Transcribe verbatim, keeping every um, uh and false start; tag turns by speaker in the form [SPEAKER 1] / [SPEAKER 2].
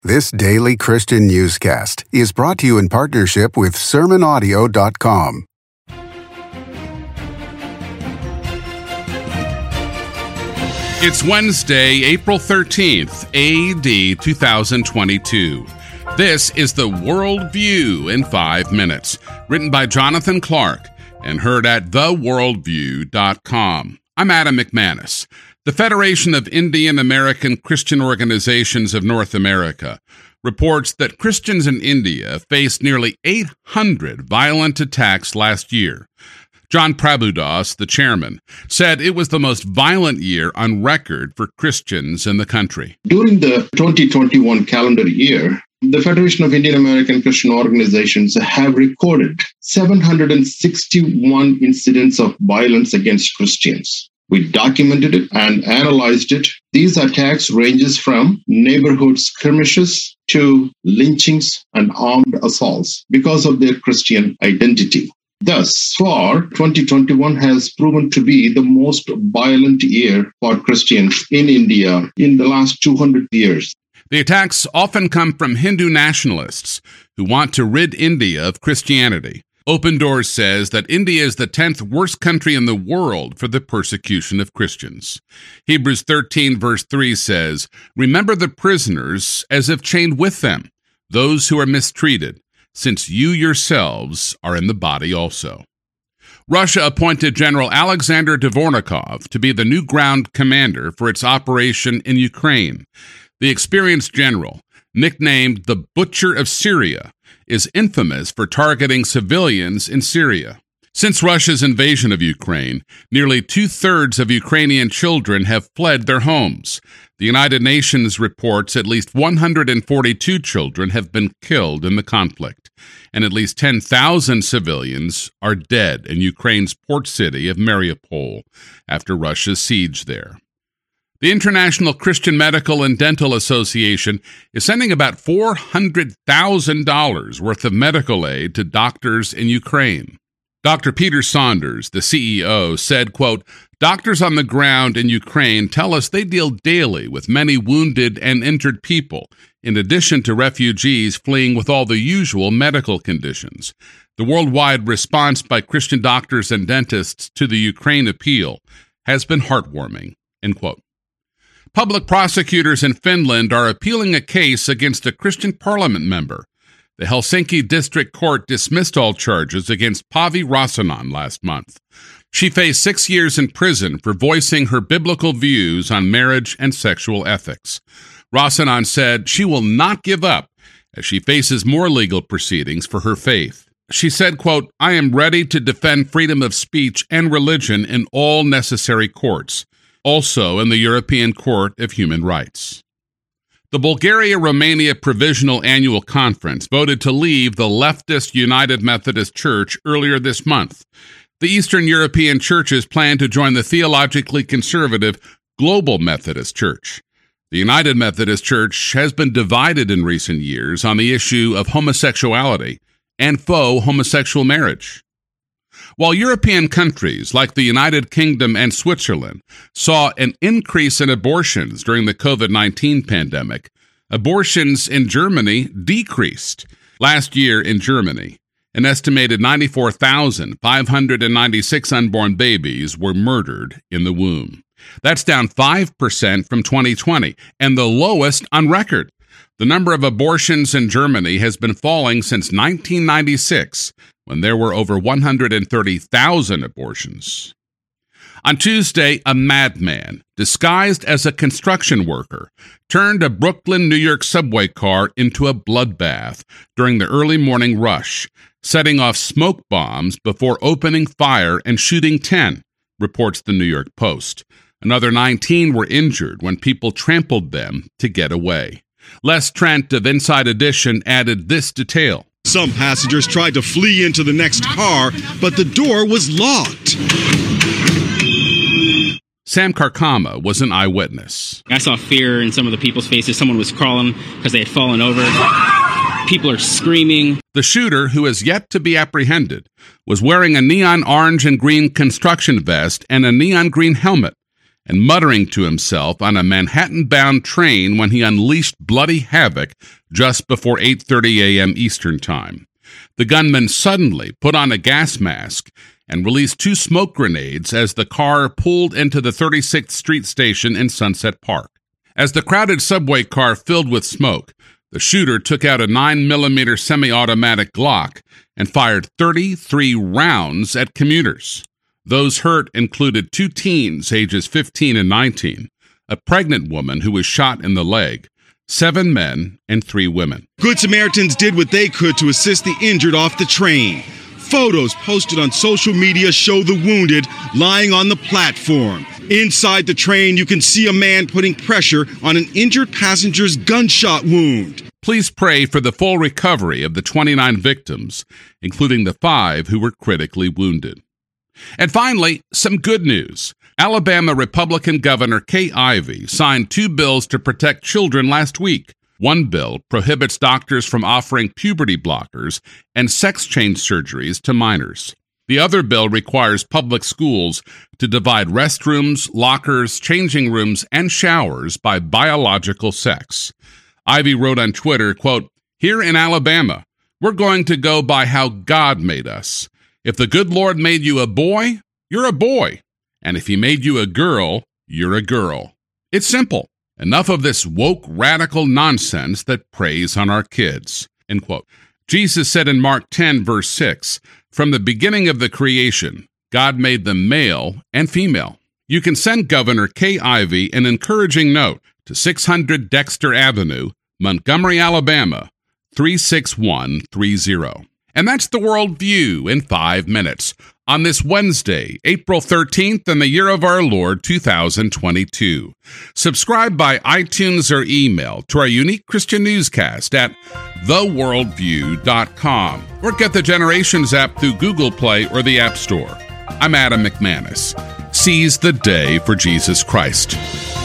[SPEAKER 1] This daily Christian newscast is brought to you in partnership with sermon audio dot com.
[SPEAKER 2] It's Wednesday, April thirteenth, A D two thousand twenty-two. This is the World View in five minutes, written by Jonathan Clark and heard at the world view dot com. I'm Adam McManus. The Federation of Indian American Christian Organizations of North America reports that Christians in India faced nearly eight hundred violent attacks last year. John Prabhudas, the chairman, said it was the most violent year on record for Christians in the country.
[SPEAKER 3] During the twenty twenty-one calendar year, the Federation of Indian American Christian Organizations have recorded seven hundred sixty-one incidents of violence against Christians. We documented it and analyzed it. These attacks ranges from neighborhood skirmishes to lynchings and armed assaults because of their Christian identity. Thus far, twenty twenty-one has proven to be the most violent year for Christians in India in the last two hundred years.
[SPEAKER 2] The attacks often come from Hindu nationalists who want to rid India of Christianity. Open Doors says that India is the tenth worst country in the world for the persecution of Christians. Hebrews thirteen verse three says, "Remember the prisoners as if chained with them, those who are mistreated, since you yourselves are in the body also." Russia appointed General Alexander Dvornikov to be the new ground commander for its operation in Ukraine. The experienced general, nicknamed the Butcher of Syria, is infamous for targeting civilians in Syria. Since Russia's invasion of Ukraine, nearly two-thirds of Ukrainian children have fled their homes. The United Nations reports at least one hundred forty-two children have been killed in the conflict, and at least ten thousand civilians are dead in Ukraine's port city of Mariupol after Russia's siege there. The International Christian Medical and Dental Association is sending about four hundred thousand dollars worth of medical aid to doctors in Ukraine. Doctor Peter Saunders, the C E O, said, quote, "Doctors on the ground in Ukraine tell us they deal daily with many wounded and injured people, in addition to refugees fleeing with all the usual medical conditions. The worldwide response by Christian doctors and dentists to the Ukraine appeal has been heartwarming," end quote. Public prosecutors in Finland are appealing a case against a Christian parliament member. The Helsinki District Court dismissed all charges against Pavi Rasanen last month. She faced six years in prison for voicing her biblical views on marriage and sexual ethics. Rasanen said she will not give up as she faces more legal proceedings for her faith. She said, quote, "I am ready to defend freedom of speech and religion in all necessary courts, also in the European Court of Human Rights." The Bulgaria-Romania Provisional Annual Conference voted to leave the leftist United Methodist Church earlier this month. The Eastern European churches plan to join the theologically conservative Global Methodist Church. The United Methodist Church has been divided in recent years on the issue of homosexuality and faux homosexual marriage. While European countries like the United Kingdom and Switzerland saw an increase in abortions during the covid nineteen pandemic, abortions in Germany decreased. Last year in Germany, an estimated ninety-four thousand five hundred ninety-six unborn babies were murdered in the womb. That's down five percent from twenty twenty, and the lowest on record. The number of abortions in Germany has been falling since nineteen ninety-six, when there were over one hundred thirty thousand abortions. On Tuesday, a madman, disguised as a construction worker, turned a Brooklyn, New York subway car into a bloodbath during the early morning rush, setting off smoke bombs before opening fire and shooting ten, reports the New York Post. Another nineteen were injured when people trampled them to get away. Les Trent of Inside Edition added this detail.
[SPEAKER 4] Some passengers tried to flee into the next car, but the door was locked.
[SPEAKER 2] Sam Karkama was an eyewitness.
[SPEAKER 5] I saw fear in some of the people's faces. Someone was crawling because they had fallen over. People are screaming.
[SPEAKER 2] The shooter, who is yet to be apprehended, was wearing a neon orange and green construction vest and a neon green helmet, and muttering to himself on a Manhattan-bound train when he unleashed bloody havoc just before eight thirty a.m. Eastern Time. The gunman suddenly put on a gas mask and released two smoke grenades as the car pulled into the thirty-sixth Street station in Sunset Park. As the crowded subway car filled with smoke, the shooter took out a nine millimeter semi-automatic Glock and fired thirty-three rounds at commuters. Those hurt included two teens ages fifteen and nineteen, a pregnant woman who was shot in the leg, seven men and three women.
[SPEAKER 4] Good Samaritans did what they could to assist the injured off the train. Photos posted on social media show the wounded lying on the platform. Inside the train, you can see a man putting pressure on an injured passenger's gunshot wound.
[SPEAKER 2] Please pray for the full recovery of the twenty-nine victims, including the five who were critically wounded. And finally, some good news. Alabama Republican Governor Kay Ivey signed two bills to protect children last week. One bill prohibits doctors from offering puberty blockers and sex change surgeries to minors. The other bill requires public schools to divide restrooms, lockers, changing rooms, and showers by biological sex. Ivey wrote on Twitter, quote, "Here in Alabama, we're going to go by how God made us. If the good Lord made you a boy, you're a boy. And if he made you a girl, you're a girl. It's simple. Enough of this woke radical nonsense that preys on our kids." End quote. Jesus said in Mark ten, verse six, "From the beginning of the creation, God made them male and female." You can send Governor Kay Ivey an encouraging note to six hundred Dexter Avenue, Montgomery, Alabama, three six one three zero. And that's the World View in five minutes on this Wednesday, April thirteenth, in the year of our Lord, two thousand twenty-two. Subscribe by iTunes or email to our unique Christian newscast at the world view dot com or get the Generations app through Google Play or the App Store. I'm Adam McManus. Seize the day for Jesus Christ.